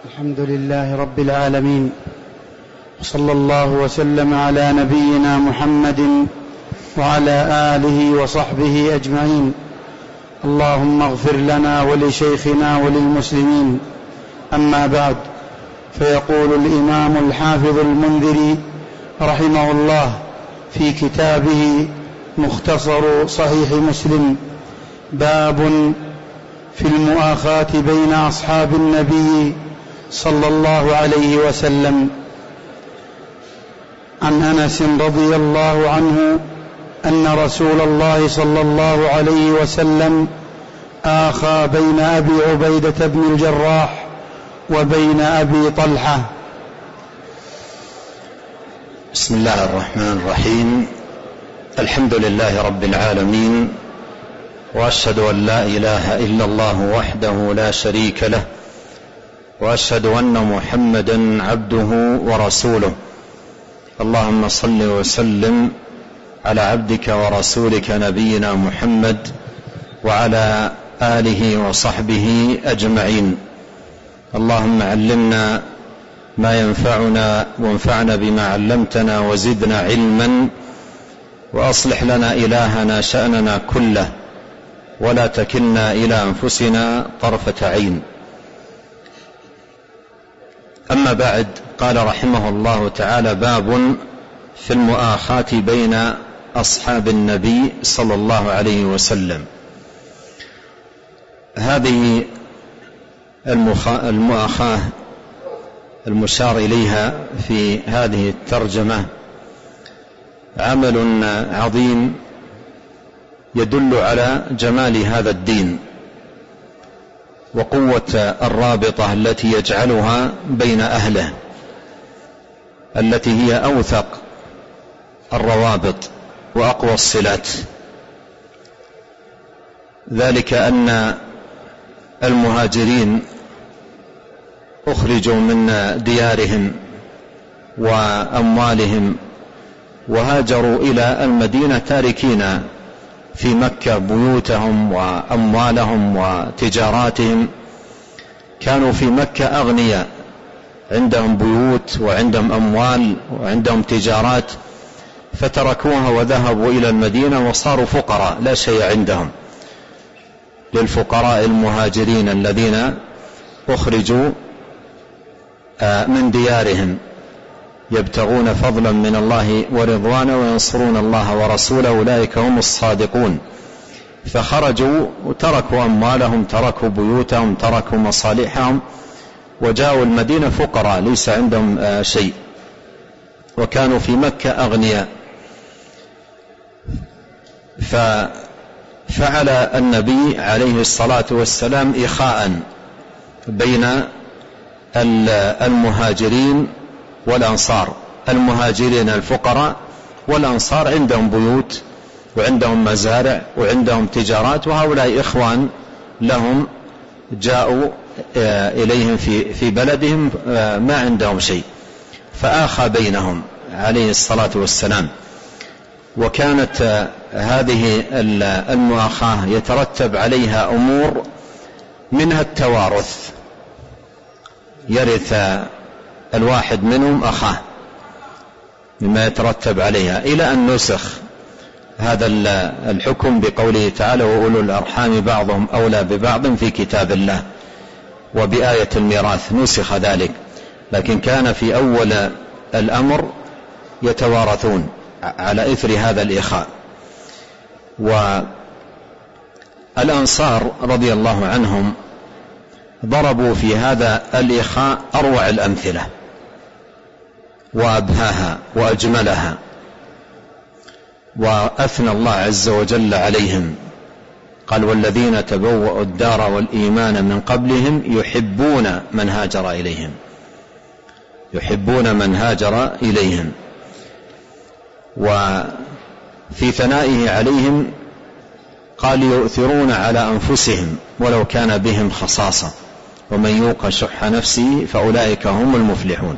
الحمد لله رب العالمين، وصلى الله وسلم على نبينا محمد وعلى آله وصحبه أجمعين. اللهم اغفر لنا ولشيخنا وللمسلمين. أما بعد، فيقول الإمام الحافظ المنذري رحمه الله في كتابه مختصر صحيح مسلم: باب في المؤاخاة بين أصحاب النبي صلى الله عليه وسلم. عن أنس رضي الله عنه أن رسول الله صلى الله عليه وسلم آخى بين أبي عبيدة بن الجراح وبين أبي طلحة. بسم الله الرحمن الرحيم. الحمد لله رب العالمين، وأشهد أن لا إله إلا الله وحده لا شريك له، وأشهد أن محمدا عبده ورسوله. اللهم صل وسلم على عبدك ورسولك نبينا محمد وعلى آله وصحبه أجمعين. اللهم علمنا ما ينفعنا، وانفعنا بما علمتنا، وزدنا علما، وأصلح لنا إلهنا شأننا كله، ولا تكلنا إلى أنفسنا طرفة عين. أما بعد، قال رحمه الله تعالى: باب في المؤاخاة بين أصحاب النبي صلى الله عليه وسلم. هذه المؤاخاة المشار إليها في هذه الترجمة عمل عظيم يدل على جمال هذا الدين وقوة الرابطة التي يجعلها بين أهله، التي هي أوثق الروابط وأقوى الصلات. ذلك أن المهاجرين أخرجوا من ديارهم وأموالهم وهاجروا إلى المدينة تاركين في مكة بيوتهم وأموالهم وتجاراتهم. كانوا في مكة أغنياء، عندهم بيوت وعندهم أموال وعندهم تجارات، فتركوها وذهبوا إلى المدينة وصاروا فقراء لا شيء عندهم. للفقراء المهاجرين الذين أخرجوا من ديارهم يبتغون فضلا من الله ورضوانا وينصرون الله ورسوله، أولئك هم الصادقون. فخرجوا وتركوا أموالهم، تركوا بيوتهم، تركوا مصالحهم، وجاءوا المدينة فقراء ليس عندهم شيء، وكانوا في مكة أغنياء. ففعل النبي عليه الصلاة والسلام إخاء بين المهاجرين والأنصار. المهاجرين الفقراء، والأنصار عندهم بيوت وعندهم مزارع وعندهم تجارات، وهؤلاء إخوان لهم جاءوا إليهم في بلدهم ما عندهم شيء، فآخى بينهم عليه الصلاة والسلام. وكانت هذه المؤاخاة يترتب عليها أمور، منها التوارث، يرث الواحد منهم أخاه مما يترتب عليها، إلى أن نسخ هذا الحكم بقوله تعالى: وأولو الأرحام بعضهم أولى ببعض في كتاب الله. وبآية الميراث نسخ ذلك، لكن كان في أول الأمر يتوارثون على إثر هذا الإخاء. والأنصار رضي الله عنهم ضربوا في هذا الإخاء أروع الأمثلة وأبهاها وأجملها، وأثنى الله عز وجل عليهم. قال: والذين تبوأوا الدار والإيمان من قبلهم يحبون من هاجر إليهم، يحبون من هاجر إليهم. وفي ثنائه عليهم قال: يؤثرون على أنفسهم ولو كان بهم خصاصة ومن يوق شح نفسه فأولئك هم المفلحون.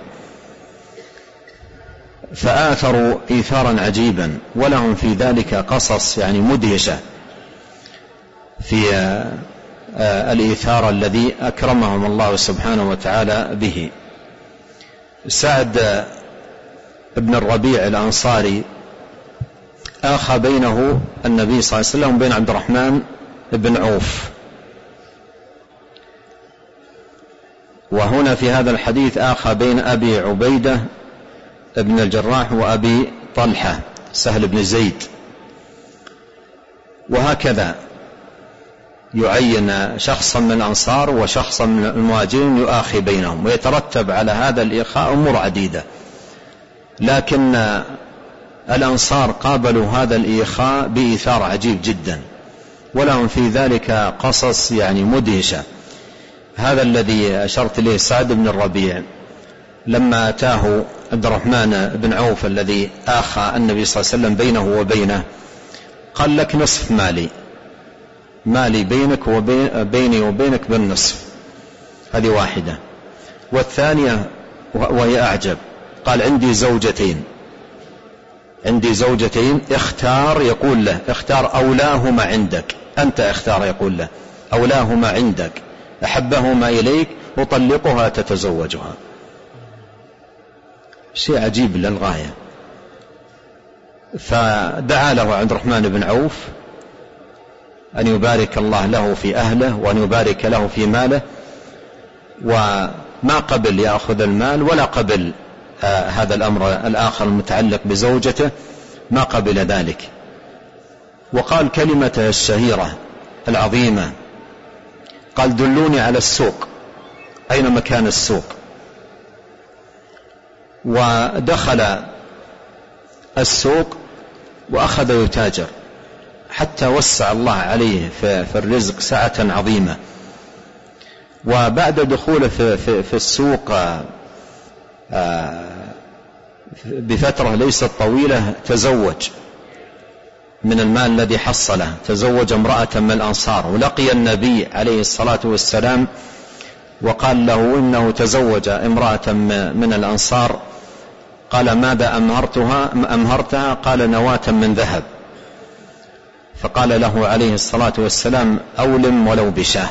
فآثروا إيثارا عجيبا، ولهم في ذلك قصص يعني مدهشة في الإيثار الذي أكرمهم الله سبحانه وتعالى به. سعد بن الربيع الأنصاري آخى بينه النبي صلى الله عليه وسلم وبين عبد الرحمن بن عوف، وهنا في هذا الحديث آخى بين أبي عبيدة بن الجراح وأبي طلحة سهل بن زيد، وهكذا يعين شخصا من الأنصار وشخصا من المهاجرين يؤاخي بينهم، ويترتب على هذا الإخاء أمور عديدة، لكن الأنصار قابلوا هذا الإخاء بإيثار عجيب جدا، ولهم في ذلك قصص يعني مدهشة. هذا الذي أشرت إليه سعد بن الربيع لما أتاه عبد الرحمن بن عوف الذي آخى النبي صلى الله عليه وسلم بينه وبينه، قال لك نصف مالي بينك وبيني وبينك بالنصف، هذه واحدة. والثانية وهي أعجب، قال عندي زوجتين اختار، يقول له اختار أولاهما عندك، أنت اختار، يقول له أولاهما عندك أحبهما إليك أطلقها تتزوجها. شيء عجيب للغاية. فدعا له عبد الرحمن بن عوف أن يبارك الله له في أهله وأن يبارك له في ماله، وما قبل يأخذ المال ولا قبل هذا الأمر الآخر المتعلق بزوجته، ما قبل ذلك. وقال كلمته الشهيرة العظيمة، قال دلوني على السوق، أين مكان السوق؟ ودخل السوق وأخذ يتاجر حتى وسع الله عليه في الرزق سعة عظيمة. وبعد دخوله في السوق بفترة ليست طويلة تزوج من المال الذي حصله، تزوج امرأة من الأنصار، ولقي النبي عليه الصلاة والسلام وقال له إنه تزوج امرأة من الأنصار. قال ماذا أمهرتها؟ قال نواة من ذهب. فقال له عليه الصلاة والسلام أولم ولو بشاه.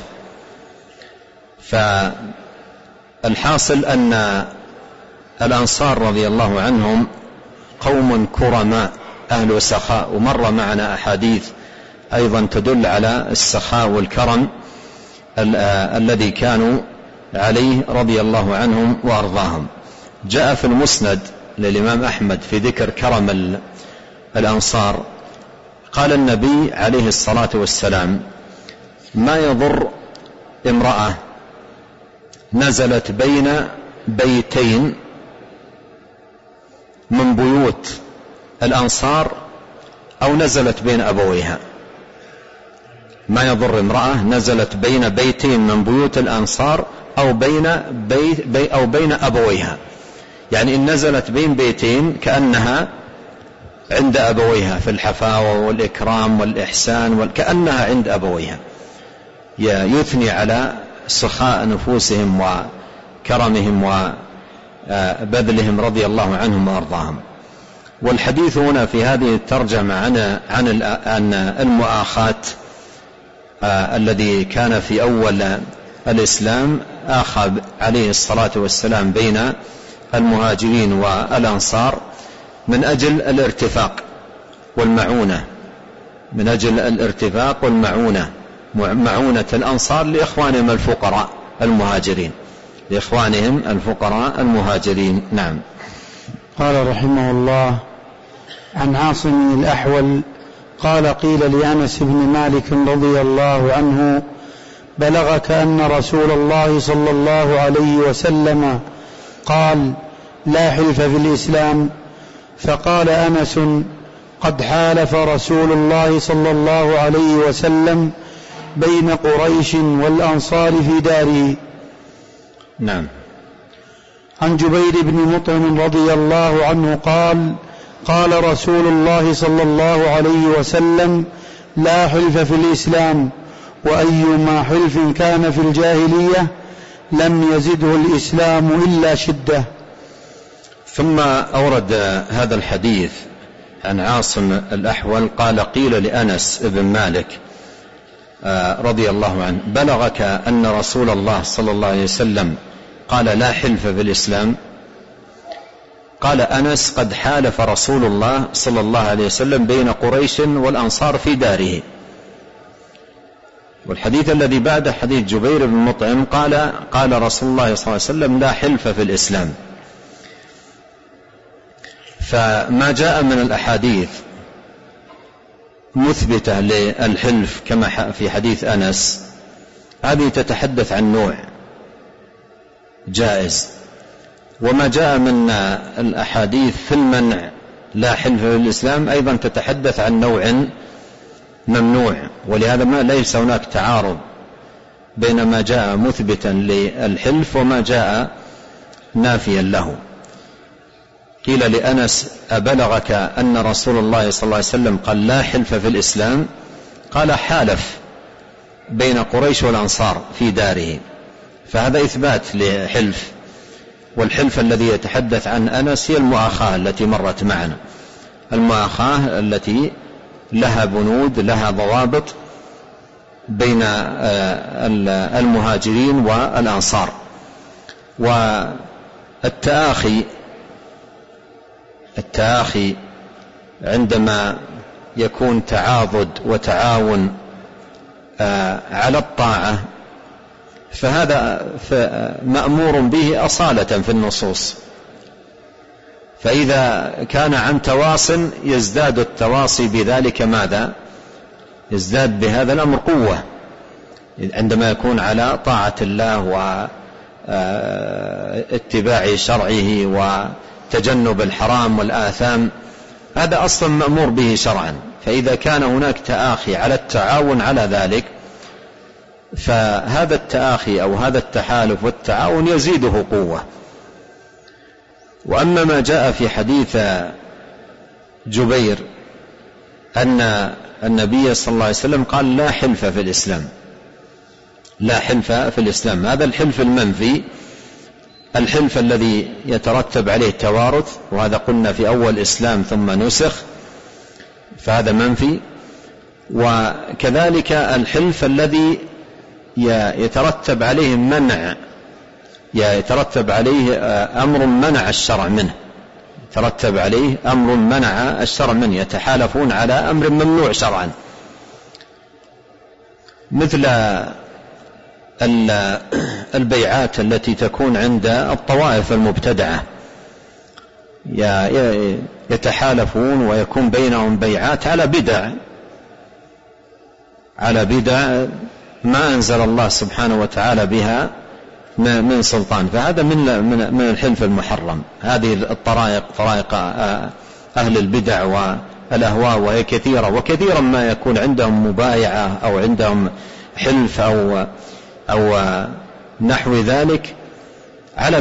فالحاصل أن الأنصار رضي الله عنهم قوم كرماء أهل سخاء، ومر معنا أحاديث أيضا تدل على السخاء والكرم الذي كانوا عليه رضي الله عنهم وأرضاهم. جاء في المسند للإمام أحمد في ذكر كرم الأنصار، قال النبي عليه الصلاة والسلام ما يضر امرأة نزلت بين بيتين من بيوت الأنصار أو نزلت بين أبويها، ما يضر امرأة نزلت بين بيتين من بيوت الأنصار أو بين أبويها، يعني إن نزلت بين بيتين كأنها عند أبويها في الحفاوة والإكرام والإحسان، كأنها عند أبويها، يثني على سخاء نفوسهم وكرمهم وبذلهم رضي الله عنهم وأرضاهم. والحديث هنا في هذه الترجمة عن المؤاخاة الذي كان في أول الإسلام، آخى عليه الصلاة والسلام بين المهاجرين والأنصار من أجل الارتفاق والمعونة، من أجل الارتفاق والمعونة، معونة الأنصار لإخوانهم الفقراء المهاجرين، لإخوانهم الفقراء المهاجرين. نعم. قال رحمه الله عن عاصم الأحول قال قيل لأنس بن مالك رضي الله عنه بلغك أن رسول الله صلى الله عليه وسلم قال لا حلف في الإسلام؟ فقال أنس قد حالف رسول الله صلى الله عليه وسلم بين قريش والأنصار في داره. نعم. عن جبير بن مطعم رضي الله عنه قال قال رسول الله صلى الله عليه وسلم لا حلف في الإسلام، وأيما حلف كان في الجاهلية لم يزده الإسلام إلا شدة. ثم أورد هذا الحديث عن عاصم الأحول قال قيل لأنس بن مالك رضي الله عنه: بلغك أن رسول الله صلى الله عليه وسلم قال لا حلف في الإسلام؟ قال أنس: قد حالف رسول الله صلى الله عليه وسلم بين قريش والأنصار في داره. والحديث الذي بعده حديث جبير بن مطعم قال رسول الله صلى الله عليه وسلم لا حلف في الإسلام. فما جاء من الأحاديث مثبتة للحلف كما في حديث أنس هذه تتحدث عن نوع جائز، وما جاء من الأحاديث في المنع لا حلف في الإسلام أيضا تتحدث عن نوع ممنوع. ولهذا ليس هناك تعارض بين ما جاء مثبتا للحلف وما جاء نافيا له. قيل لأنس: أبلغك أن رسول الله صلى الله عليه وسلم قال لا حلف في الإسلام؟ قال: حالف بين قريش والأنصار في داره. فهذا إثبات لحلف. والحلف الذي يتحدث عن أنس هي المؤاخاة التي مرت معنا، المؤاخاة التي لها بنود لها ضوابط بين المهاجرين والأنصار. والتآخي عندما يكون تعاضد وتعاون على الطاعة فهذا مأمور به أصالة في النصوص. فإذا كان عن تواص يزداد التواصي بذلك ماذا؟ يزداد بهذا الأمر قوة عندما يكون على طاعة الله واتباع شرعه وتجنب الحرام والآثام، هذا أصلا مأمور به شرعا. فإذا كان هناك تآخي على التعاون على ذلك فهذا التآخي أو هذا التحالف والتعاون يزيده قوة. وأما ما جاء في حديث جبير أن النبي صلى الله عليه وسلم قال لا حلف في الإسلام، لا حلف في الإسلام، هذا الحلف المنفي، الحلف الذي يترتب عليه توارث، وهذا قلنا في أول إسلام ثم نسخ، فهذا منفي. وكذلك الحلف الذي يترتب عليه منع، يترتب عليه أمر منع الشرع منه، يترتب عليه أمر منع الشرع منه، يتحالفون على أمر ممنوع شرعا، مثل البيعات التي تكون عند الطوائف المبتدعة، يتحالفون ويكون بينهم بيعات على بدع ما أنزل الله سبحانه وتعالى بها من سلطان، فهذا من الحلف المحرم. هذه الطرائق طرائق أهل البدع والأهواء وهي كثيرة، وكثيرا ما يكون عندهم مبايعة أو عندهم حلف أو نحو ذلك على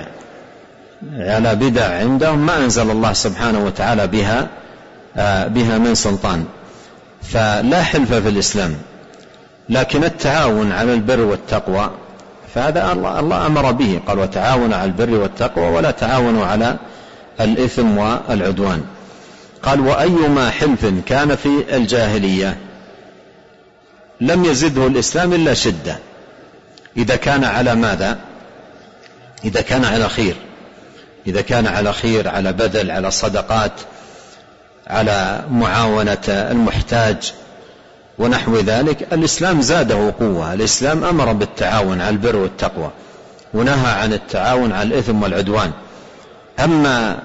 بدع عندهم ما أنزل الله سبحانه وتعالى بها من سلطان. فلا حلف في الإسلام، لكن التعاون على البر والتقوى فهذا الله أمر به، قال وتعاونوا على البر والتقوى ولا تعاونوا على الإثم والعدوان. قال وأيما حلف كان في الجاهلية لم يزده الإسلام إلا شدة، إذا كان على ماذا؟ إذا كان على خير، إذا كان على خير، على بذل، على صدقات، على معاونة المحتاج ونحو ذلك، الإسلام زاده قوة. الإسلام أمر بالتعاون على البر والتقوى ونهى عن التعاون على الإثم والعدوان. أما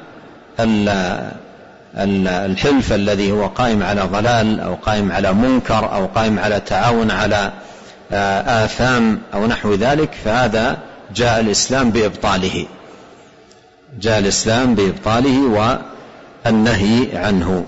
الحلف الذي هو قائم على ضلال أو قائم على منكر أو قائم على تعاون على آثام أو نحو ذلك فهذا جاء الإسلام بإبطاله والنهي عنه.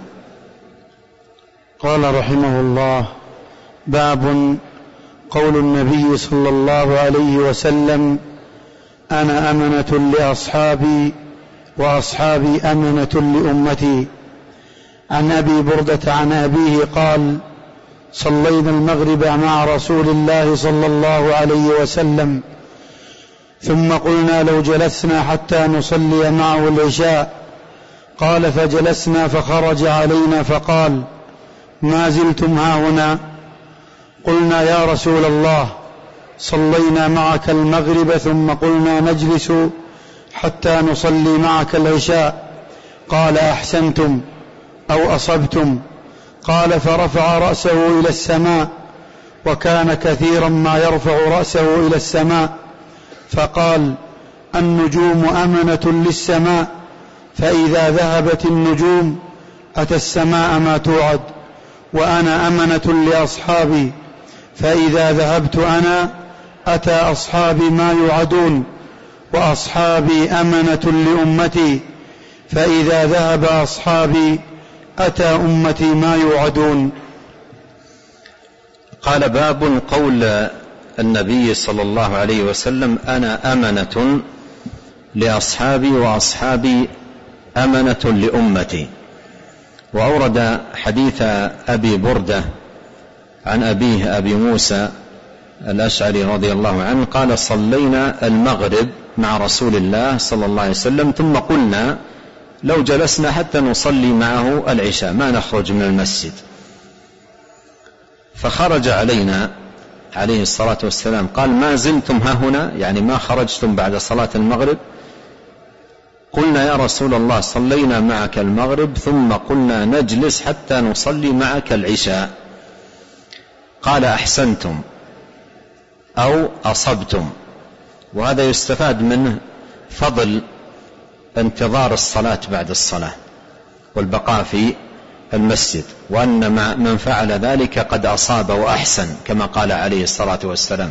قال رحمه الله: باب قول النبي صلى الله عليه وسلم: أنا أمنة لأصحابي وأصحابي أمنة لأمتي. عن أبي بردة عن أبيه قال: صلينا المغرب مع رسول الله صلى الله عليه وسلم، ثم قلنا لو جلسنا حتى نصلي معه العشاء. قال: فجلسنا، فخرج علينا فقال: ما زلتم هاهنا؟ قلنا يا رسول الله صلينا معك المغرب ثم قلنا نجلس حتى نصلي معك العشاء. قال أحسنتم أو أصبتم. قال فرفع رأسه إلى السماء، وكان كثيرا ما يرفع رأسه إلى السماء، فقال النجوم أمنة للسماء، فإذا ذهبت النجوم أتى السماء ما توعد، وأنا أمنة لأصحابي، فإذا ذهبت أنا أتى أصحابي ما يوعدون، وأصحابي أمنة لأمتي، فإذا ذهب أصحابي أتى أمتي ما يوعدون. قال باب قول النبي صلى الله عليه وسلم أنا أمنة لأصحابي وأصحابي أمنة لأمتي. وأورد حديث أبي بردة عن أبيه أبي موسى الأشعري رضي الله عنه قال صلينا المغرب مع رسول الله صلى الله عليه وسلم ثم قلنا لو جلسنا حتى نصلي معه العشاء ما نخرج من المسجد، فخرج علينا عليه الصلاة والسلام قال ما زلتم ها هنا، يعني ما خرجتم بعد صلاة المغرب؟ قلنا يا رسول الله صلينا معك المغرب ثم قلنا نجلس حتى نصلي معك العشاء. قال أحسنتم أو أصبتم. وهذا يستفاد منه فضل انتظار الصلاة بعد الصلاة والبقاء في المسجد، وأن من فعل ذلك قد أصاب وأحسن كما قال عليه الصلاة والسلام.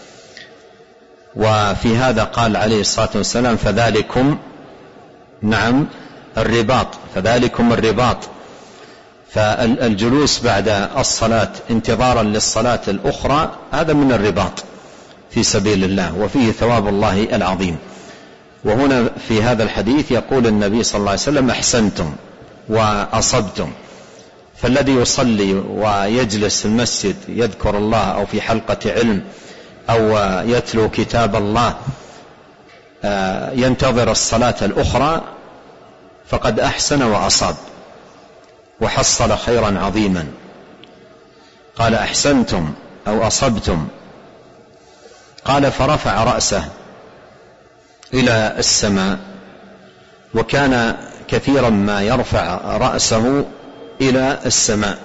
وفي هذا قال عليه الصلاة والسلام فذلكم نعم الرباط، فذلكم الرباط. فالجلوس بعد الصلاة انتظارا للصلاة الأخرى هذا من الرباط في سبيل الله، وفيه ثواب الله العظيم. وهنا في هذا الحديث يقول النبي صلى الله عليه وسلم أحسنتم وأصبتم. فالذي يصلي ويجلس في المسجد يذكر الله أو في حلقة علم أو يتلو كتاب الله ينتظر الصلاة الأخرى فقد أحسن وأصاب وحصل خيرا عظيما. قال أحسنتم أو أصبتم. قال فرفع رأسه إلى السماء، وكان كثيرا ما يرفع رأسه إلى السماء.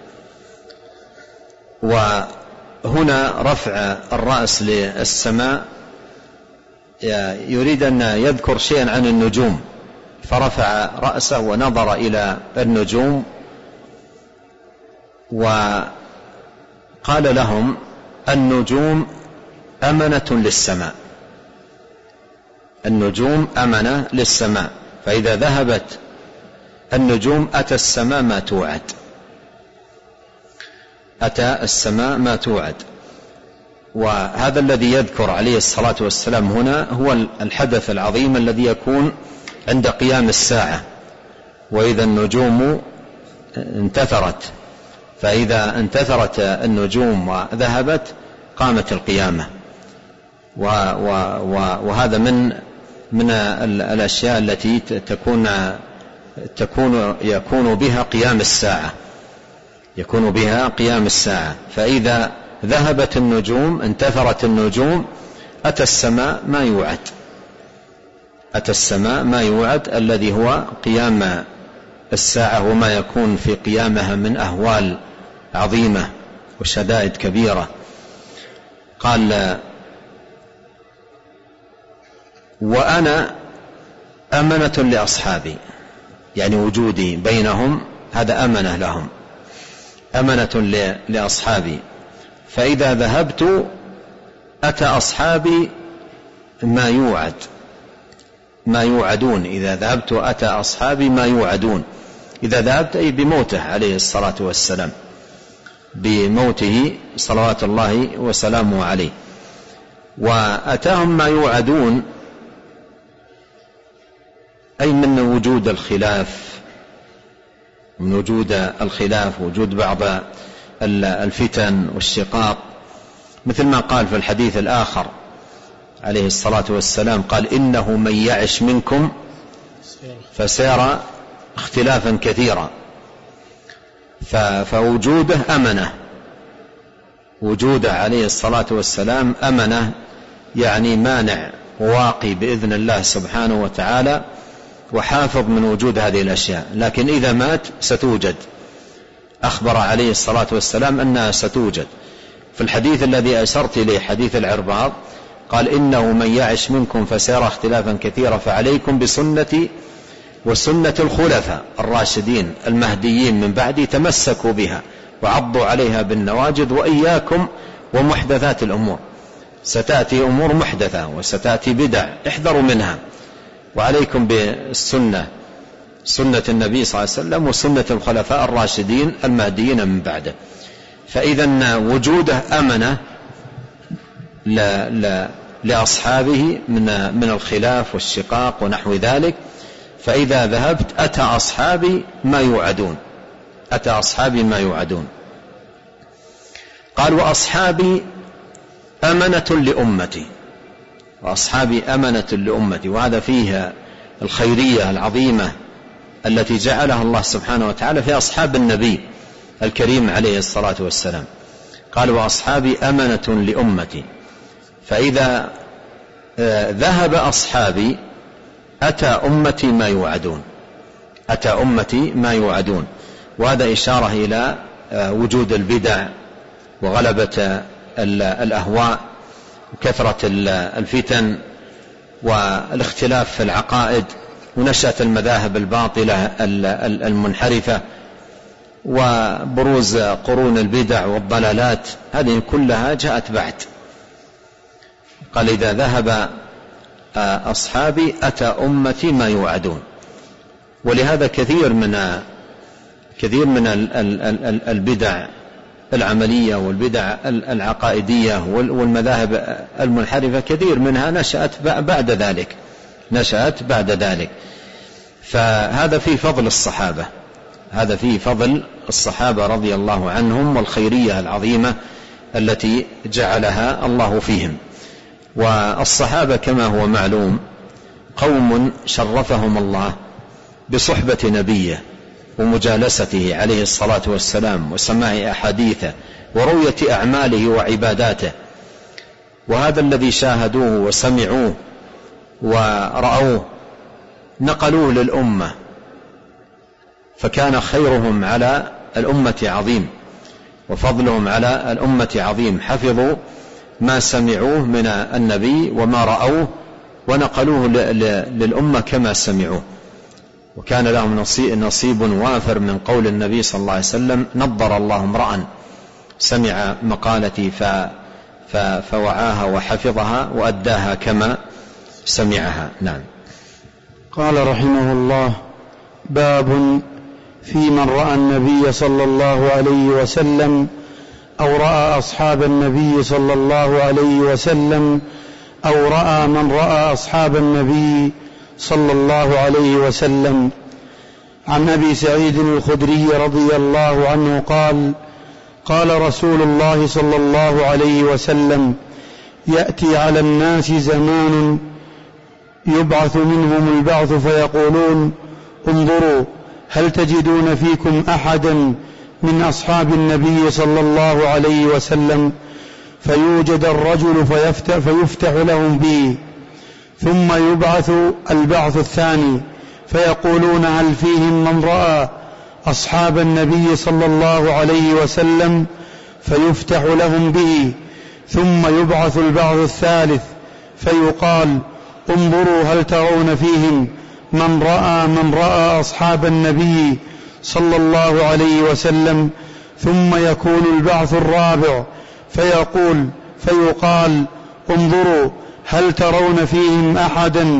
وهنا رفع الرأس للسماء يريد أن يذكر شيئا عن النجوم، فرفع رأسه ونظر إلى النجوم وقال لهم النجوم أمنة للسماء، النجوم أمنة للسماء، فإذا ذهبت النجوم أتى السماء ما توعد، أتى السماء ما توعد. وهذا الذي يذكر عليه الصلاة والسلام هنا هو الحدث العظيم الذي يكون عند قيام الساعة، وإذا النجوم انتثرت، فإذا انتثرت النجوم وذهبت قامت القيامة. وهذا من الأشياء التي يكون بها قيام الساعة، يكون بها قيام الساعة. فإذا ذهبت النجوم انتثرت النجوم أتى السماء ما يوعد، أتى السماء ما يوعد الذي هو قيام الساعة وما يكون في قيامها من أهوال عظيمة وشدائد كبيرة. قال وأنا أمنة لأصحابي، يعني وجودي بينهم هذا أمنة لهم، أمنة لأصحابي، فإذا ذهبت أتى أصحابي ما يوعد، ما يوعدون. إذا ذهبت أتى أصحابي ما يوعدون. إذا ذهبت أي بموته عليه الصلاة والسلام، بموته صلوات الله وسلامه عليه. وأتاهم ما يوعدون أي من وجود الخلاف، من وجود الخلاف، وجود بعض الفتن والشقاق، مثل ما قال في الحديث الآخر عليه الصلاة والسلام قال إنه من يعش منكم فسيرى اختلافا كثيرا. فوجوده أمنة، وجوده عليه الصلاة والسلام أمنة، يعني مانع واقي بإذن الله سبحانه وتعالى وحافظ من وجود هذه الأشياء، لكن إذا مات ستوجد. أخبر عليه الصلاة والسلام أنها ستوجد. في الحديث الذي أشرت إليه حديث العرباض قال: إنه من يعش منكم فسيرى اختلافا كثيرا فعليكم بسنتي وسنة الخلفاء الراشدين المهديين من بعدي تمسكوا بها وعضوا عليها بالنواجذ وإياكم ومحدثات الأمور. ستأتي أمور محدثة وستأتي بدع، احذروا منها، وعليكم بالسنة، سنة النبي صلى الله عليه وسلم وسنة الخلفاء الراشدين المهديين من بعده. فإذا وجوده أمنة لأصحابه من الخلاف والشقاق ونحو ذلك. فإذا ذهبت أتى أصحابي ما يوعدون، أتى أصحابي ما يوعدون. قال: وأصحابي أمنة لأمتي، وأصحابي أمنة لأمتي. وهذا فيها الخيرية العظيمة التي جعلها الله سبحانه وتعالى في أصحاب النبي الكريم عليه الصلاة والسلام. قال: وأصحابي أمنة لأمتي، فإذا ذهب أصحابي أتى أمتي ما يوعدون، أتى أمتي ما يوعدون. وهذا إشارة إلى وجود البدع وغلبة الأهواء وكثرة الفتن والاختلاف في العقائد ونشأة المذاهب الباطلة المنحرفة وبروز قرون البدع والضلالات، هذه كلها جاءت بعد. قال: إذا ذهب أصحابي أتى أمتي ما يوعدون. ولهذا كثير من البدع العملية والبدع العقائدية والمذاهب المنحرفة كثير منها نشأت بعد ذلك. فهذا في فضل الصحابة، هذا في فضل الصحابة رضي الله عنهم والخيرية العظيمة التي جعلها الله فيهم. والصحابة كما هو معلوم قوم شرفهم الله بصحبة نبيه ومجالسته عليه الصلاة والسلام وسماع أحاديثه ورؤية أعماله وعباداته. وهذا الذي شاهدوه وسمعوه ورأوه نقلوه للأمة، فكان خيرهم على الأمة عظيم وفضلهم على الأمة عظيم. حفظوا ما سمعوه من النبي وما رأوه ونقلوه للأمة كما سمعوه، وكان لهم نصيب وافر من قول النبي صلى الله عليه وسلم: نضر الله امرأ سمع مقالتي فوعاها وحفظها وأداها كما سمعها. نعم. قال رحمه الله: باب في من رأى النبي صلى الله عليه وسلم أو رأى أصحاب النبي صلى الله عليه وسلم أو رأى من رأى أصحاب النبي صلى الله عليه وسلم. عن أبي سعيد الخدري رضي الله عنه قال: قال رسول الله صلى الله عليه وسلم: يأتي على الناس زمان يبعث منهم البعث فيقولون: انظروا هل تجدون فيكم أحدا من أصحاب النبي صلى الله عليه وسلم؟ فيوجد الرجل فيفتح لهم به، ثم يبعث البعث الثاني فيقولون: هل فيهم من رأى أصحاب النبي صلى الله عليه وسلم؟ فيفتح لهم به، ثم يبعث البعث الثالث فيقال: انظروا هل ترون فيهم من رأى أصحاب النبي صلى الله عليه وسلم؟ ثم يكون البعث الرابع فيقال: انظروا هل ترون فيهم أحدا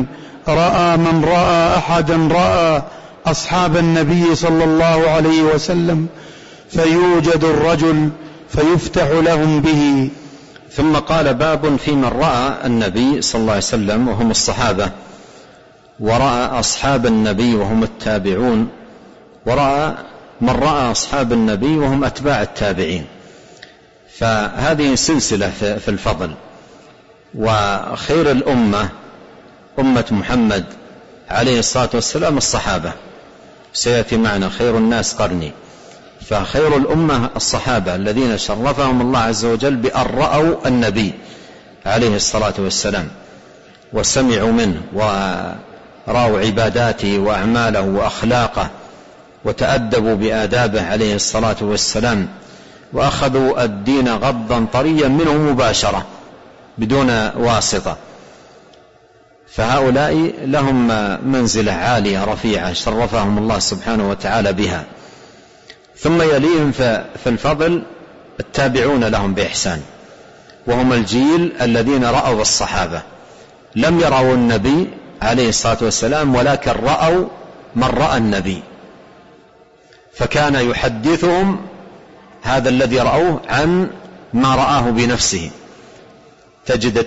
رأى أصحاب النبي صلى الله عليه وسلم؟ فيوجد الرجل فيفتح لهم به. ثم قال: باب في من رأى النبي صلى الله عليه وسلم وهم الصحابة، ورأى أصحاب النبي وهم التابعون، ورأى من رأى أصحاب النبي وهم أتباع التابعين. فهذه سلسلة في الفضل. وخير الأمة أمة محمد عليه الصلاة والسلام الصحابة، سيأتي معنا: خير الناس قرني. فخير الأمة الصحابة الذين شرفهم الله عز وجل بأن رأوا النبي عليه الصلاة والسلام وسمعوا منه ورأوا عباداته وأعماله وأخلاقه وتأدبوا بآدابه عليه الصلاة والسلام، وأخذوا الدين غضا طريا منه مباشرة بدون واسطة. فهؤلاء لهم منزلة عالية رفيعة شرفهم الله سبحانه وتعالى بها. ثم يليهم في الفضل التابعون لهم بإحسان، وهم الجيل الذين رأوا الصحابة، لم يروا النبي عليه الصلاة والسلام ولكن رأوا من رأى النبي، فكان يحدثهم هذا الذي رأوه عن ما رآه بنفسه. تجد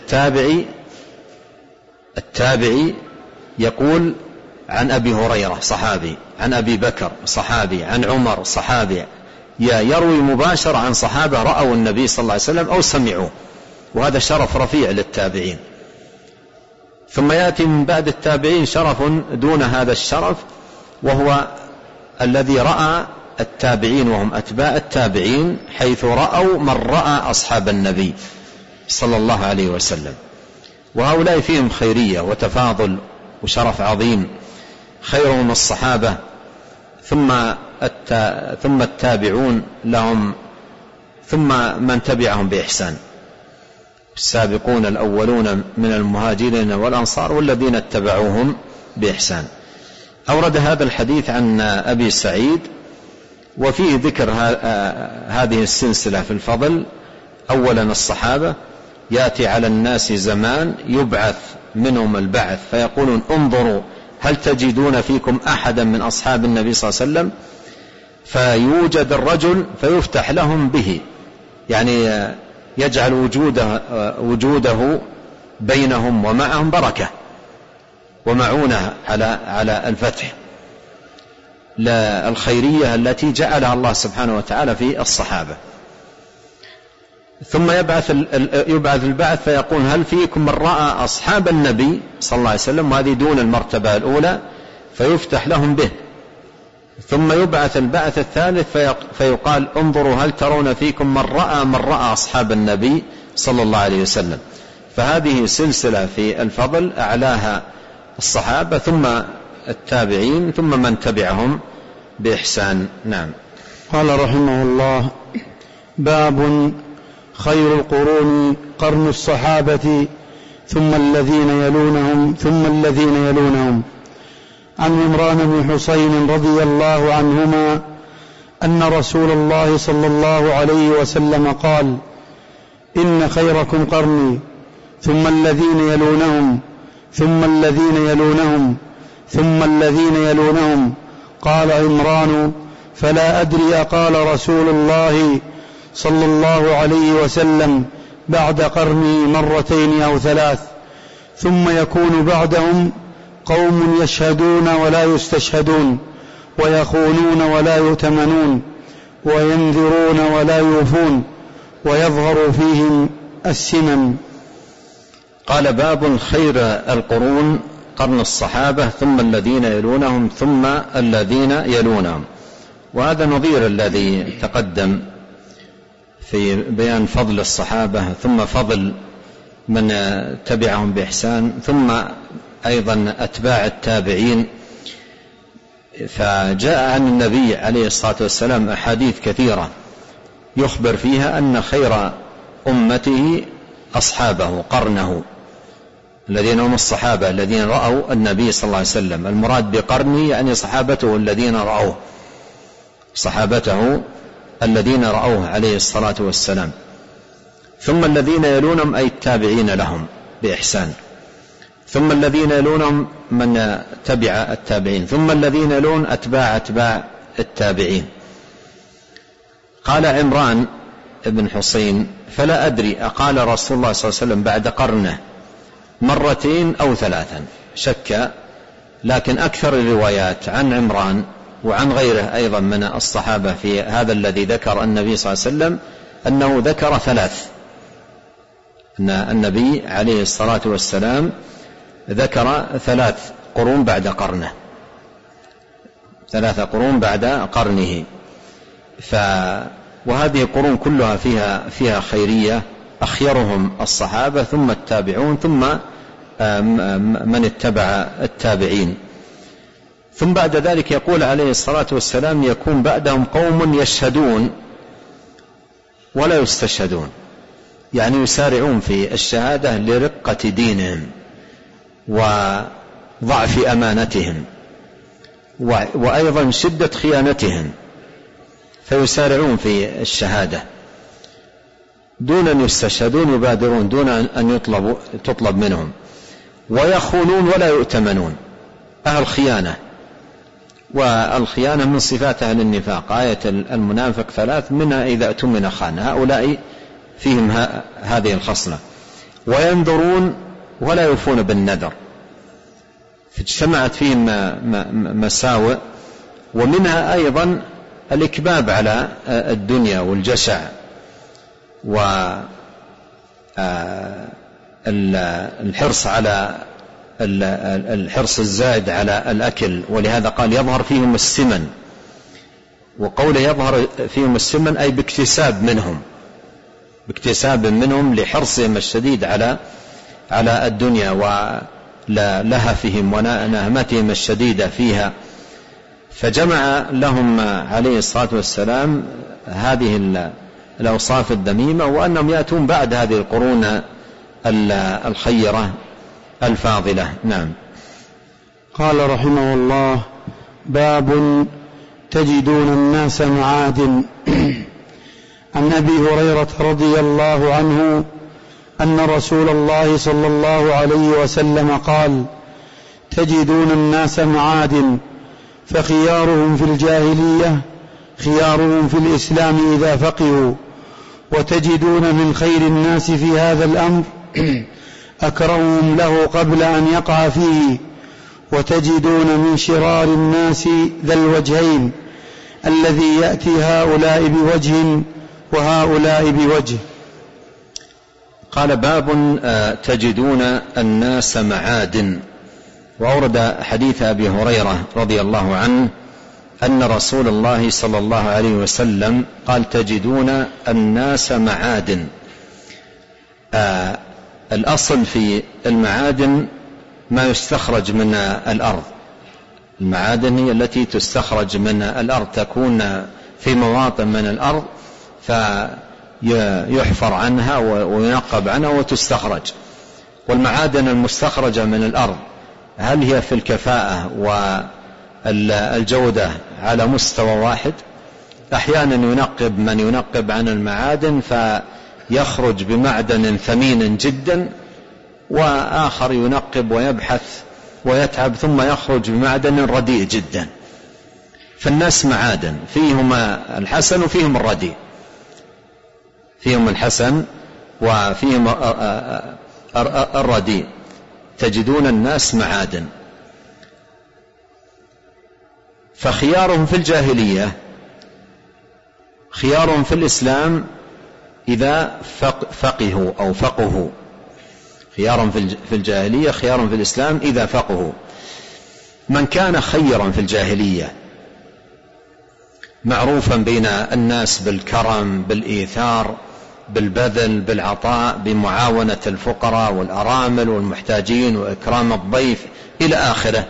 التابعي يقول عن أبي هريرة صحابي، عن أبي بكر صحابي، عن عمر صحابي، يروي مباشر عن صحابة رأوا النبي صلى الله عليه وسلم أو سمعوه، وهذا شرف رفيع للتابعين. ثم يأتي من بعد التابعين شرف دون هذا الشرف، وهو الذي رأى التابعين وهم أتباع التابعين، حيث رأوا من رأى أصحاب النبي صلى الله عليه وسلم. وهؤلاء فيهم خيرية وتفاضل وشرف عظيم، خيرهم الصحابة ثم التابعون لهم ثم من تبعهم بإحسان، السابقون الأولون من المهاجرين والأنصار والذين اتبعوهم بإحسان. أورد هذا الحديث عن أبي سعيد، وفيه ذكر هذه السلسلة في الفضل. أولا الصحابة، يأتي على الناس زمان يبعث منهم البعث فيقولون انظروا هل تجدون فيكم أحدا من أصحاب النبي صلى الله عليه وسلم، فيوجد الرجل فيفتح لهم به، يعني يجعل وجوده بينهم ومعهم بركة ومعونة على الفتح للخيرية التي جعلها الله سبحانه وتعالى في الصحابة. ثم يبعث البعث فيقول هل فيكم من رأى أصحاب النبي صلى الله عليه وسلم، وهذه دون المرتبة الأولى، فيفتح لهم به. ثم يبعث البعث الثالث فيقال انظروا هل ترون فيكم من رأى أصحاب النبي صلى الله عليه وسلم. فهذه سلسلة في الفضل، أعلاها الصحابة ثم التابعين ثم من تبعهم بإحسان. نعم. قال رحمه الله: باب خير القرون قرن الصحابة ثم الذين يلونهم ثم الذين يلونهم. عن عمران بن حسين رضي الله عنهما أن رسول الله صلى الله عليه وسلم قال: إن خيركم قرني ثم الذين يلونهم ثم الذين يلونهم ثم الذين يلونهم. قال عمران: فلا أدري أقال رسول الله صلى الله عليه وسلم بعد قرني مرتين أو ثلاث. ثم يكون بعدهم قوم يشهدون ولا يستشهدون، ويخونون ولا يؤتمنون، وينذرون ولا يوفون، ويظهر فيهم السمن. قال: باب خير القرون قرن الصحابة ثم الذين يلونهم ثم الذين يلونهم. وهذا نظير الذي تقدم في بيان فضل الصحابة ثم فضل من تبعهم بإحسان ثم أيضا أتباع التابعين. فجاء عن النبي عليه الصلاة والسلام أحاديث كثيرة يخبر فيها أن خير أمته أصحابه قرنه، الذين هم الصحابة الذين رأوا النبي صلى الله عليه وسلم. المراد بقرنه يعني صحابته الذين رأوه، صحابته الذين رأوه عليه الصلاة والسلام. ثم الذين يلونهم أي التابعين لهم بإحسان، ثم الذين يلونهم من تبع التابعين، ثم الذين يلون أتباع التابعين. قال عمران بن حسين: فلا أدري أقال رسول الله صلى الله عليه وسلم بعد قرنه مرتين أو ثلاثا، شك، لكن أكثر الروايات عن عمران وعن غيره أيضا من الصحابة في هذا الذي ذكر النبي صلى الله عليه وسلم أنه ذكر ثلاث، أن النبي عليه الصلاة والسلام ذكر 3 قرون بعد قرنه، 3 قرون بعد قرنه. وهذه القرون كلها فيها خيرية، أخيرهم الصحابة ثم التابعون ثم من اتبع التابعين. ثم بعد ذلك يقول عليه الصلاة والسلام يكون بعدهم قوم يشهدون ولا يستشهدون، يعني يسارعون في الشهادة لرقة دينهم وضعف أمانتهم وأيضا شدة خيانتهم، فيسارعون في الشهادة دون أن يستشهدون، يبادرون دون أن تطلب منهم، ويخونون ولا يؤتمنون، أهل خيانة. والخيانة من صفات أهل النفاق، آية المنافق 3 منها إذا اؤتمن خان، هؤلاء فيهم هذه الخصلة. وينذرون ولا يوفون بالنذر، فاجتمعت فيهم مساوئ، ومنها أيضا الإكباب على الدنيا والجشع والحرص على الحرص الزائد على الأكل، ولهذا قال يظهر فيهم السمن، وقوله يظهر فيهم السمن أي باكتساب منهم لحرصهم الشديد على الدنيا ولهفهم ونهمتهم الشديدة فيها. فجمع لهم عليه الصلاة والسلام هذه الأوصاف الذميمة، وأنهم يأتون بعد هذه القرون الخيرة الفاضلة. نعم. قال رحمه الله: باب تجدون الناس معادن. عن أبي هريرة رضي الله عنه أن رسول الله صلى الله عليه وسلم قال: تجدون الناس معادن، فخيارهم في الجاهلية خيارهم في الإسلام إذا فقهوا، وتجدون من خير الناس في هذا الأمر أكرمهم له قبل أن يقع فيه، وتجدون من شرار الناس ذا الوجهين الذي يأتي هؤلاء بوجه وهؤلاء بوجه. قال: باب تجدون الناس معادن. وأورد حديث أبي هريرة رضي الله عنه أن رسول الله صلى الله عليه وسلم قال: تجدون الناس معادن. الأصل في المعادن ما يستخرج من الأرض. المعادن هي التي تستخرج من الأرض، تكون في مواطن من الأرض فيحفر عنها وينقب عنها وتستخرج. والمعادن المستخرجة من الأرض هل هي في الكفاءة والجودة على مستوى واحد؟ أحيانا ينقب من ينقب عن المعادن فيخرج بمعدن ثمين جدا، وآخر ينقب ويبحث ويتعب ثم يخرج بمعدن رديء جدا. فالناس معادن، فيهم الحسن وفيهم الرديء، فيهم الحسن وفيهم الرديء. تجدون الناس معادن. فخيارهم في الجاهلية خيارهم في الإسلام إذا فقهوا أو فقهوا. خيارهم في الجاهلية خيارهم في الإسلام إذا فقهوا. من كان خيرا في الجاهلية معروفا بين الناس بالكرم، بالإيثار، بالبذل، بالعطاء، بمعاونة الفقراء والأرامل والمحتاجين وإكرام الضيف إلى آخره،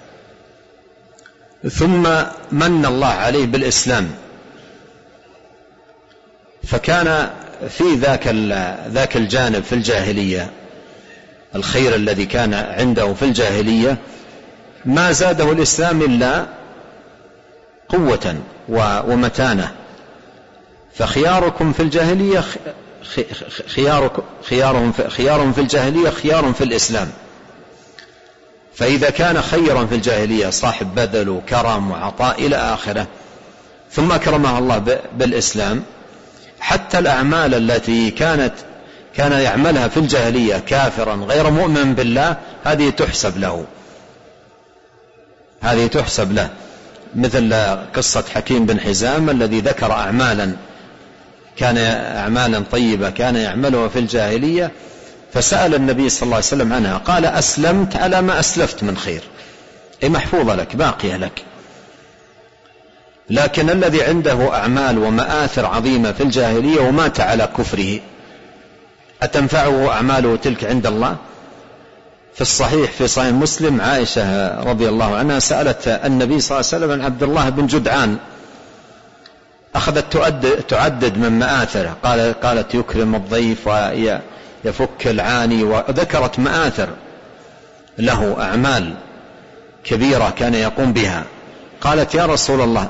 ثم من الله عليه بالإسلام، فكان في ذاك الجانب في الجاهلية، الخير الذي كان عنده في الجاهلية ما زاده الإسلام إلا قوة ومتانة. فخياركم في الجاهلية خيارهم في الجاهلية خيار في الإسلام. فإذا كان خيرا في الجاهلية صاحب بذل وكرم وعطاء إلى آخره، ثم أكرمه الله بالإسلام، حتى الأعمال التي كان يعملها في الجاهلية كافرا غير مؤمن بالله هذه تحسب له، مثل قصة حكيم بن حزام الذي ذكر أعمالا طيبة كان يعملها في الجاهلية، فسأل النبي صلى الله عليه وسلم عنها، قال: أسلمت على ما أسلفت من خير، أي محفوظة لك باقية لك. لكن الذي عنده أعمال ومآثر عظيمة في الجاهلية ومات على كفره أتنفعه أعماله تلك عند الله؟ في الصحيح في صحيح مسلم عائشة رضي الله عنها سألت النبي صلى الله عليه وسلم عن عبد الله بن جدعان، أخذت تعدد من مآثره، قالت يكرم الضيف ويفك العاني، وذكرت مآثر له أعمال كبيرة كان يقوم بها. قالت يا رسول الله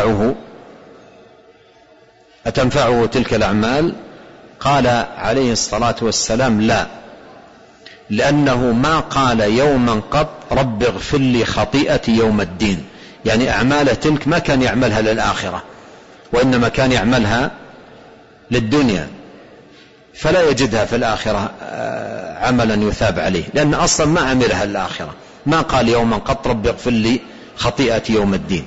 أتنفعه تلك الأعمال؟ قال عليه الصلاة والسلام لا، لأنه ما قال يوما قط رب اغفر لي خطيئتي يوم الدين، يعني أعماله تلك ما كان يعملها للآخرة وإنما كان يعملها للدنيا، فلا يجدها في الآخرة عملا يثاب عليه، لأن أصلا ما عملها للآخرة، ما قال يوما قط رب اغفر لي خطيئتي يوم الدين.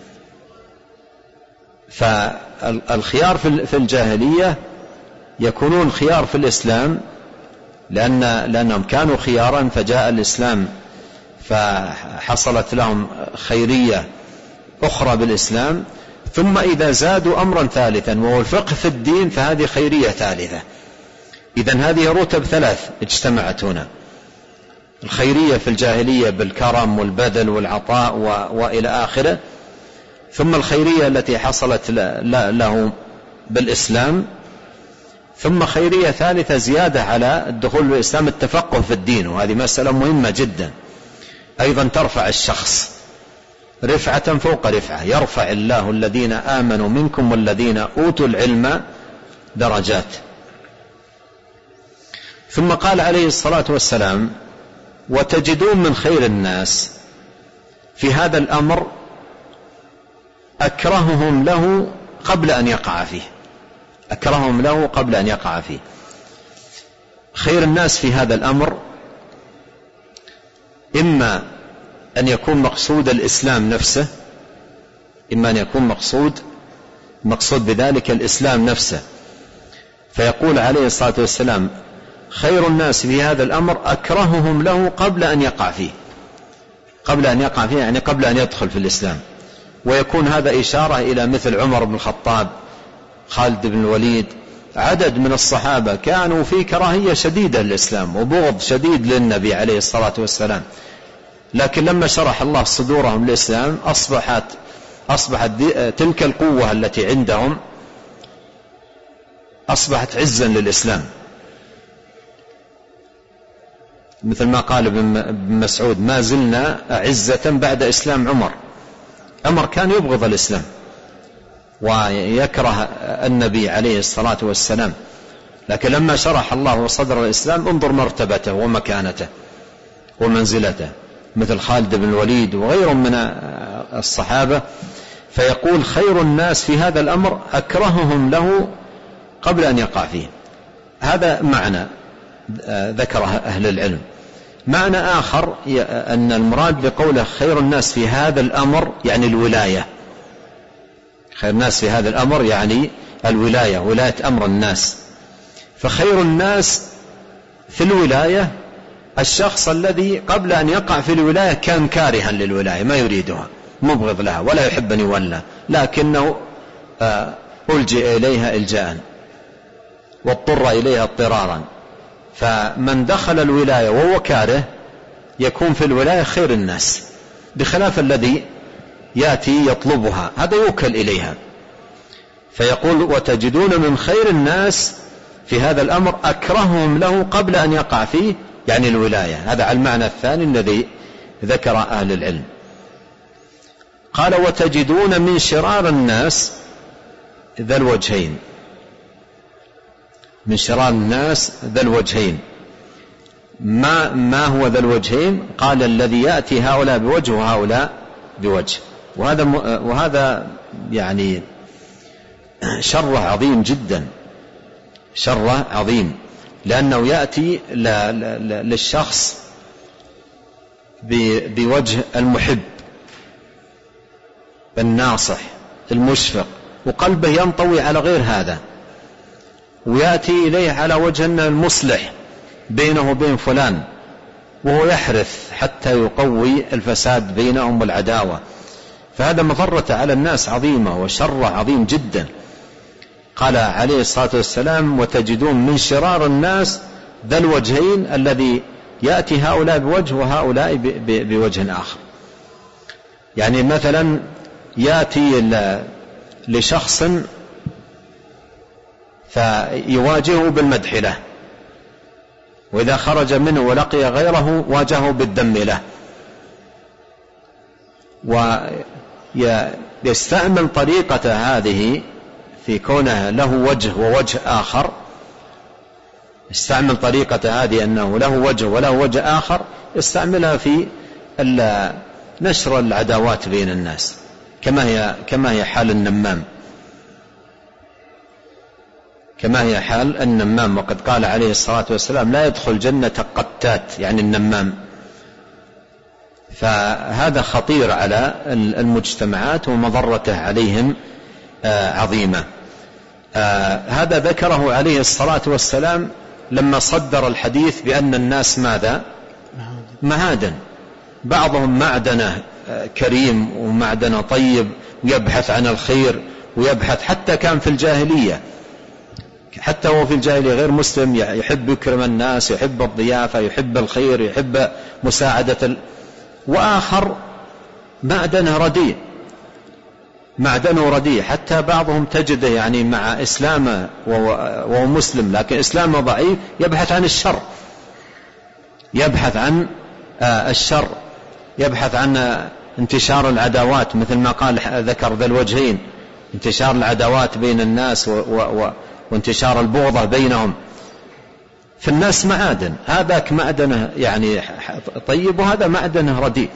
فالخيار في الجاهلية يكونون خيار في الإسلام لأنهم كانوا خيارا، فجاء الإسلام فحصلت لهم خيرية أخرى بالإسلام، ثم إذا زادوا أمرا ثالثا وهو الفقه في الدين فهذه خيرية ثالثة. إذن هذه رتب ثلاث اجتمعت هنا: الخيرية في الجاهلية بالكرم والبذل والعطاء وإلى آخره، ثم الخيرية التي حصلت له بالإسلام، ثم خيرية ثالثة زيادة على الدخول بالإسلام التفقه في الدين، وهذه مسألة مهمة جدا أيضا ترفع الشخص رفعة فوق رفعة، يرفع الله الذين آمنوا منكم والذين أوتوا العلم درجات. ثم قال عليه الصلاة والسلام: وتجدون من خير الناس في هذا الأمر أكرههم له قبل أن يقع فيه، أكرههم له قبل أن يقع فيه. خير الناس في هذا الأمر إما أن يكون مقصود الإسلام نفسه، إما أن يكون مقصود بذلك الإسلام نفسه، فيقول عليه الصلاة والسلام: خير الناس في هذا الأمر أكرههم له قبل أن يقع فيه. قبل أن يقع فيه يعني قبل أن يدخل في الإسلام، ويكون هذا إشارة إلى مثل عمر بن الخطاب، خالد بن الوليد، عدد من الصحابة كانوا في كراهية شديدة للإسلام وبغض شديد للنبي عليه الصلاة والسلام، لكن لما شرح الله صدورهم للإسلام أصبحت تلك القوة التي عندهم أصبحت عزا للإسلام، مثل ما قال ابن مسعود: ما زلنا عزة بعد إسلام عمر كان يبغض الإسلام ويكره النبي عليه الصلاة والسلام، لكن لما شرح الله صدر الإسلام انظر مرتبته ومكانته ومنزلته، مثل خالد بن الوليد وغيرهم من الصحابة. فيقول: خير الناس في هذا الأمر أكرههم له قبل أن يقع فيه. هذا معنى ذكره أهل العلم. معنى آخر أن المراد بقوله خير الناس في هذا الأمر يعني الولاية. خير الناس في هذا الأمر يعني الولاية، ولاية أمر الناس. فخير الناس في الولاية الشخص الذي قبل أن يقع في الولاية كان كارها للولاية، ما يريدها، مبغض لها ولا يحب أن يولى، لكنه ألجئ إليها إلجاء واضطر إليها اضطرارا. فمن دخل الولاية وهو كاره يكون في الولاية خير الناس، بخلاف الذي يأتي يطلبها، هذا يوكل إليها. فيقول: وتجدون من خير الناس في هذا الأمر أكرههم له قبل أن يقع فيه يعني الولاية. هذا على المعنى الثاني الذي ذكر أهل العلم. قال: وتجدون من شرار الناس ذا الوجهين. من شرار الناس ذا الوجهين، ما هو ذا الوجهين؟ قال: الذي يأتي هؤلاء بوجه وهؤلاء بوجه. وهذا يعني شره عظيم جدا، شره عظيم، لأنه يأتي للشخص بوجه المحب الناصح المشفق، وقلبه ينطوي على غير هذا، ويأتي إليه على وجه المصلح بينه وبين فلان، وهو يحرث حتى يقوي الفساد بينهم والعداوة. فهذا مضرة على الناس عظيمة وشر عظيم جدا. قال عليه الصلاة والسلام: وتجدون من شرار الناس ذا الوجهين الذي يأتي هؤلاء بوجه وهؤلاء بوجه آخر. يعني مثلا يأتي لشخص فيواجهه بالمدح له، وإذا خرج منه ولقي غيره واجهه بالذم له، ويستعمل طريقة هذه في كونه له وجه ووجه آخر، يستعمل طريقة هذه أنه له وجه وله وجه آخر، يستعملها في نشر العداوات بين الناس، كما هي حال النمام، كما هي حال النمام. وقد قال عليه الصلاة والسلام: لا يدخل جنة قتات، يعني النمام. فهذا خطير على المجتمعات ومضرته عليهم عظيمة. هذا ذكره عليه الصلاة والسلام لما صدر الحديث بأن الناس ماذا؟ معادن، بعضهم معدنه كريم ومعدنه طيب ويبحث عن الخير ويبحث، حتى كان في الجاهلية، حتى هو في الجاهلية غير مسلم يحب يكرم الناس، يحب الضيافة، يحب الخير، يحب مساعدة وآخر معدنه رديء، معدنه رديء، حتى بعضهم تجده يعني مع إسلامه وهو مسلم لكن إسلامه ضعيف، يبحث عن الشر، يبحث عن الشر، يبحث عن انتشار العداوات، مثل ما قال ذكر ذا الوجهين، انتشار العداوات بين الناس وانتشار البغضة بينهم. في الناس معادن، هذاك معدنه يعني طيب وهذا معدنه رديء.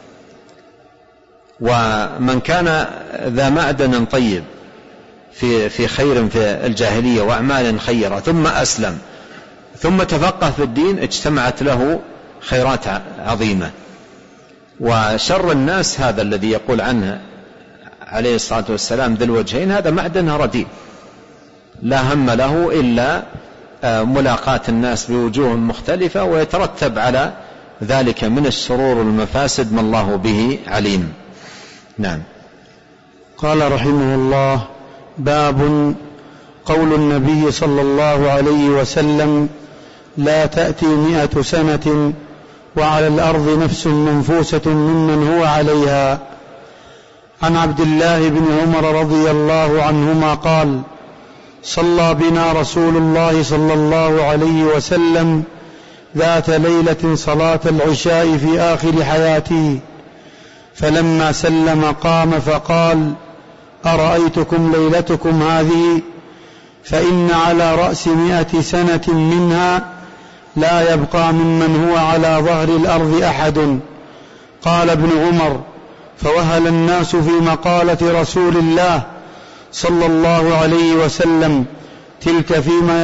ومن كان ذا معدن طيب في خير في الجاهلية وأعمال خيرة ثم أسلم ثم تفقه في الدين، اجتمعت له خيرات عظيمة. وشر الناس هذا الذي يقول عنه عليه الصلاة والسلام ذي الوجهين، هذا معدنه رديء، لا هم له إلا ملاقاة الناس بوجوه مختلفة، ويترتب على ذلك من الشرور والمفاسد ما الله به عليم. نعم. قال رحمه الله: باب قول النبي صلى الله عليه وسلم: لا تأتي 100 سنة وعلى الأرض نفس منفوسة ممن هو عليها. عن عبد الله بن عمر رضي الله عنهما قال: صلى بنا رسول الله صلى الله عليه وسلم ذات ليلة صلاة العشاء في آخر حياته، فلما سلم قام فقال: أرأيتكم ليلتكم هذه؟ فإن على رأس 100 سنة منها لا يبقى ممن هو على ظهر الأرض أحد. قال ابن عمر: فوهل الناس في مقالة رسول الله صلى الله عليه وسلم تلك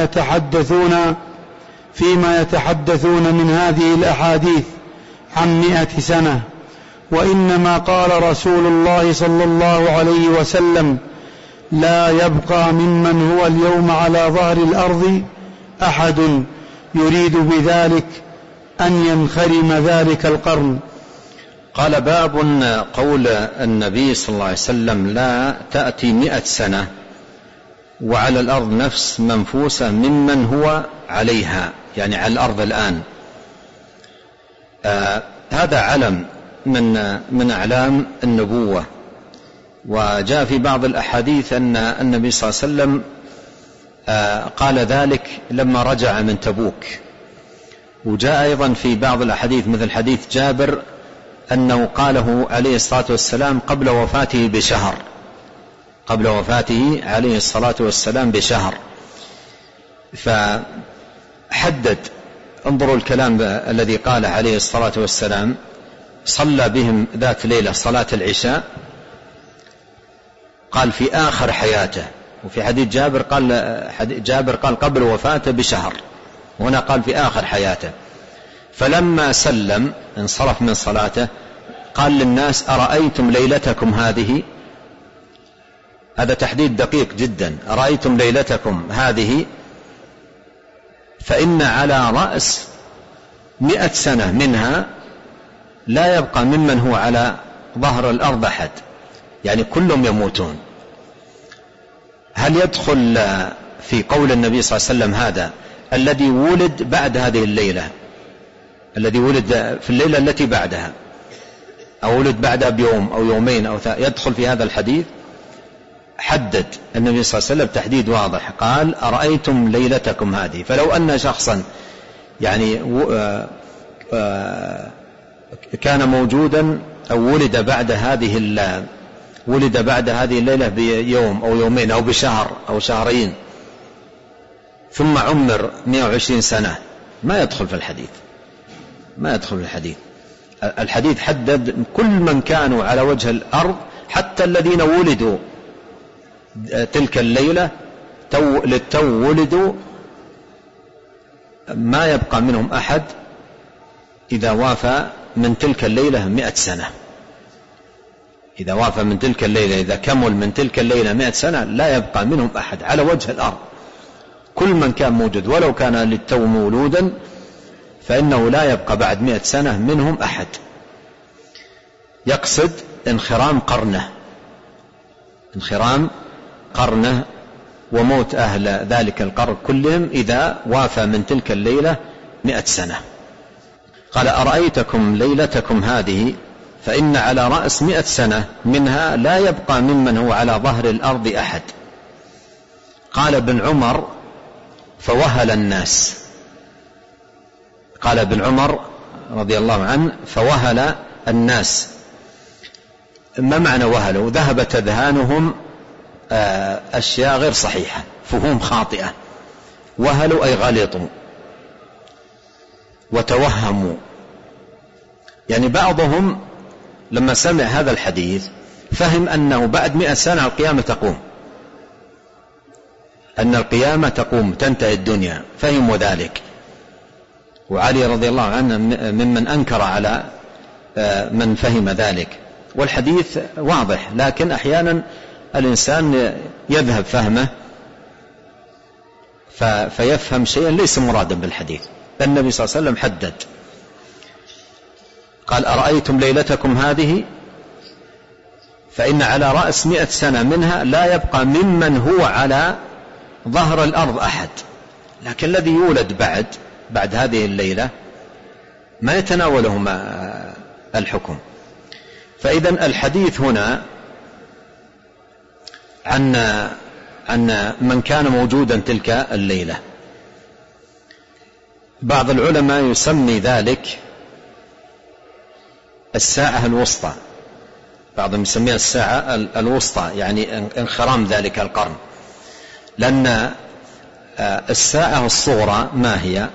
فيما يتحدثون من هذه الأحاديث عن 100 سنة، وإنما قال رسول الله صلى الله عليه وسلم: لا يبقى ممن هو اليوم على ظهر الأرض أحد، يريد بذلك أن ينخرم ذلك القرن. قال: باب قول النبي صلى الله عليه وسلم: لا تأتي 100 سنة وعلى الأرض نفس منفوسة ممن هو عليها، يعني على الأرض الآن. هذا علم من أعلام النبوة، وجاء في بعض الأحاديث أن النبي صلى الله عليه وسلم قال ذلك لما رجع من تبوك. وجاء أيضا في بعض الأحاديث مثل حديث جابر أنه قاله عليه الصلاة والسلام قبل وفاته بشهر، قبل وفاته عليه الصلاة والسلام بشهر. فحدد، انظروا الكلام الذي قال عليه الصلاة والسلام: صلى بهم ذات ليلة صلاة العشاء، قال في آخر حياته. وفي حديث جابر قال قبل وفاته بشهر، وهنا قال في آخر حياته. فلما سلم انصرف من صلاته قال للناس: أرأيتم ليلتكم هذه؟ هذا تحديد دقيق جدا. أرأيتم ليلتكم هذه؟ فإن على رأس 100 سنة منها لا يبقى ممن هو على ظهر الأرض أحد. يعني كلهم يموتون. هل يدخل في قول النبي صلى الله عليه وسلم هذا الذي ولد بعد هذه الليلة، الذي ولد في الليلة التي بعدها أو ولد بعدها بيوم أو يومين أو يدخل في هذا الحديث؟ حدد النبي صلى الله عليه وسلم تحديد واضح، قال أرأيتم ليلتكم هذه. فلو أن شخصا يعني كان موجودا أو ولد بعد هذه الليلة بيوم أو يومين أو بشهر أو شهرين ثم عمر 120 سنة ما يدخل في الحديث، ما يدخل في الحديث. الحديث حدد كل من كانوا على وجه الأرض حتى الذين ولدوا تلك الليلة للتو ولدوا ما يبقى منهم أحد إذا وافى من تلك الليلة 100 سنة. إذا وافى من تلك الليلة، إذا كمل من تلك الليلة 100 سنة لا يبقى منهم أحد على وجه الأرض. كل من كان موجود ولو كان للتو مولودا فإنه لا يبقى بعد 100 سنة منهم أحد. يقصد انخرام قرنه وموت أهل ذلك القرن كلهم إذا وافى من تلك الليلة 100 سنة. قال أرأيتكم ليلتكم هذه فإن على رأس 100 سنة منها لا يبقى ممن هو على ظهر الأرض أحد. قال ابن عمر فوهل الناس. قال ابن عمر رضي الله عنه فوهل الناس. ما معنى وهلوا؟ ذهبت أذهانهم أشياء غير صحيحة، فهوم خاطئة. وهلوا أي غلطوا وتوهموا. يعني بعضهم لما سمع هذا الحديث فهم أنه بعد 100 سنة القيامة تقوم، أن القيامة تقوم تنتهي الدنيا، فهموا ذلك. وعلي رضي الله عنه ممن أنكر على من فهم ذلك. والحديث واضح، لكن أحيانا الإنسان يذهب فهمه فيفهم شيئا ليس مرادا بالحديث. النبي صلى الله عليه وسلم حدد، قال أرأيتم ليلتكم هذه فإن على رأس 100 سنة منها لا يبقى ممن هو على ظهر الأرض أحد. لكن الذي يولد بعد هذه الليلة ما يتناولهم الحكم. فإذا الحديث هنا عن من كان موجودا تلك الليلة. بعض العلماء يسمي ذلك الساعة الوسطى، بعضهم يسميها الساعة الوسطى، يعني انخرام ذلك القرن. لأن الساعة الصغرى ما هي؟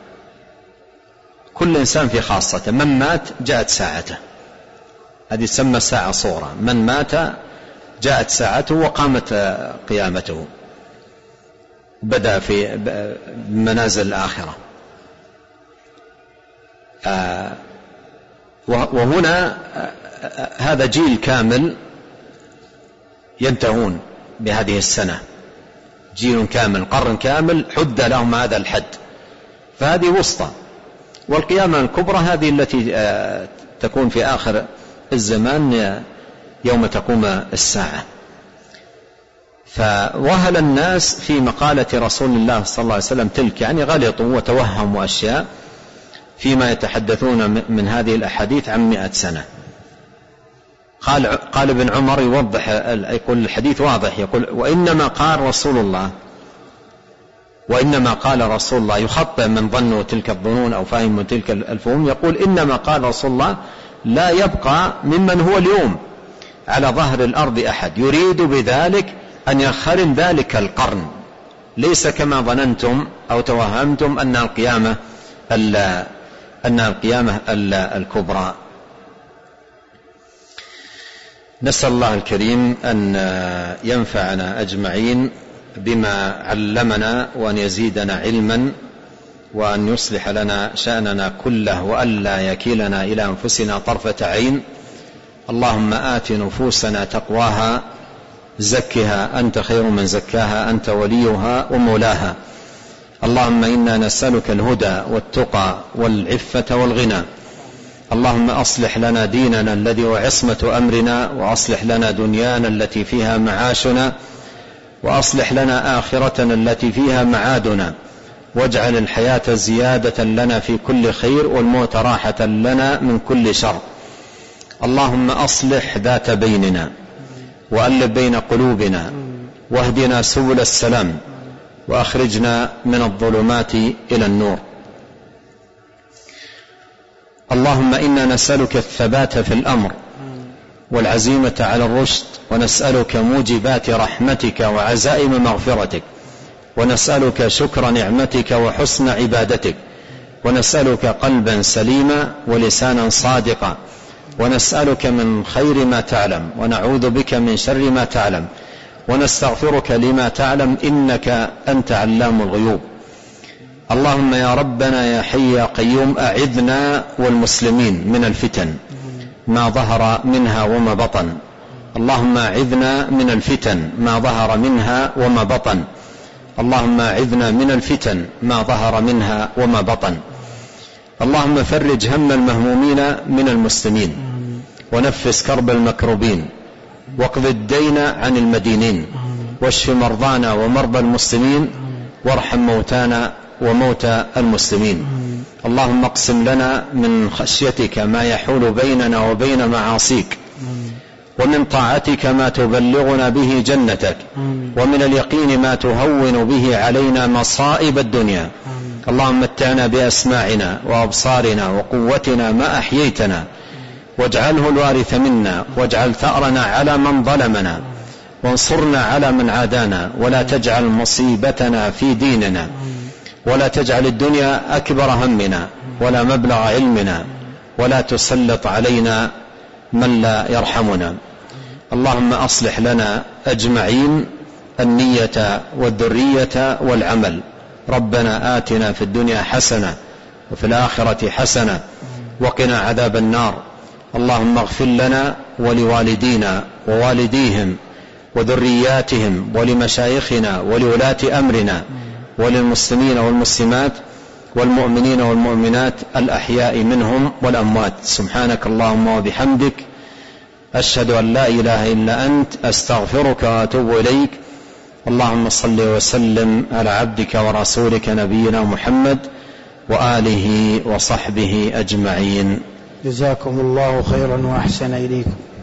كل إنسان في خاصته، من مات جاءت ساعته، هذه تسمى الساعة الصغرى. من مات جاءت ساعته وقامت قيامته، بدأ في منازل الآخرة. وهنا هذا جيل كامل ينتهون بهذه السنة، جيل كامل قرن كامل حد لهم هذا الحد، فهذه وسطى. والقيامة الكبرى هذه التي تكون في آخر الزمان يوم تقوم الساعة. فوهل الناس في مقالة رسول الله صلى الله عليه وسلم تلك، يعني غلطوا وتوهموا أشياء فيما يتحدثون من هذه الأحاديث عن 100 سنة. قال ابن عمر يوضح، يقول الحديث واضح، يقول وإنما قال رسول الله يخطئ من ظنوا تلك الظنون أو فهم من تلك الفهوم. يقول إنما قال رسول الله لا يبقى ممن هو اليوم على ظهر الأرض أحد، يريد بذلك أن يخرم ذلك القرن، ليس كما ظننتم أو توهمتم أن القيامة الكبرى. نسأل الله الكريم أن ينفعنا أجمعين بما علمنا، وأن يزيدنا علما، وأن يصلح لنا شأننا كله، وألا يكلنا إلى أنفسنا طرفة عين. اللهم آت نفوسنا تقواها، زكها أنت خير من زكاها، أنت وليها ومولاها. اللهم إنا نسألك الهدى والتقى والعفة والغنى. اللهم أصلح لنا ديننا الذي هو عصمة أمرنا، وأصلح لنا دنيانا التي فيها معاشنا، وأصلح لنا آخرتنا التي فيها معادنا، واجعل الحياة زيادة لنا في كل خير والموت راحة لنا من كل شر. اللهم أصلح ذات بيننا، وألف بين قلوبنا، واهدنا سبل السلام، وأخرجنا من الظلمات إلى النور. اللهم إنا نسألك الثبات في الأمر والعزيمة على الرشد، ونسألك موجبات رحمتك وعزائم مغفرتك، ونسألك شكر نعمتك وحسن عبادتك، ونسألك قلبا سليما ولسانا صادقا، ونسألك من خير ما تعلم، ونعوذ بك من شر ما تعلم، ونستغفرك لما تعلم، إنك أنت علام الغيوب. اللهم يا ربنا يا حي يا قيوم أعذنا والمسلمين من الفتن ما ظهر منها وما بطن. اللهم أعذنا من الفتن ما ظهر منها وما بطن. اللهم أعذنا من الفتن ما ظهر منها وما بطن. اللهم فرج هم المهمومين من المسلمين، ونفس كرب المكروبين، واقض الدين عن المدينين، واشف مرضانا ومرضى المسلمين، وارحم موتانا وموتى المسلمين. اللهم اقسم لنا من خشيتك ما يحول بيننا وبين معاصيك، ومن طاعتك ما تبلغنا به جنتك، ومن اليقين ما تهون به علينا مصائب الدنيا. اللهم متعنا بأسماعنا وأبصارنا وقوتنا ما أحييتنا، واجعله الوارث منا، واجعل ثأرنا على من ظلمنا، وانصرنا على من عادانا، ولا تجعل مصيبتنا في ديننا، ولا تجعل الدنيا أكبر همنا ولا مبلغ علمنا، ولا تسلط علينا من لا يرحمنا. اللهم أصلح لنا أجمعين النية والذرية والعمل. ربنا آتنا في الدنيا حسنة وفي الآخرة حسنة وقنا عذاب النار. اللهم اغفر لنا ولوالدينا ووالديهم وذرياتهم ولمشايخنا ولولاة أمرنا وللمسلمين والمسلمات والمؤمنين والمؤمنات الأحياء منهم والأموات. سبحانك اللهم وبحمدك، أشهد أن لا إله إلا أنت، أستغفرك وأتوب إليك. اللهم صل وسلم على عبدك ورسولك نبينا محمد وآله وصحبه أجمعين. جزاكم الله خيرا وأحسن إليكم.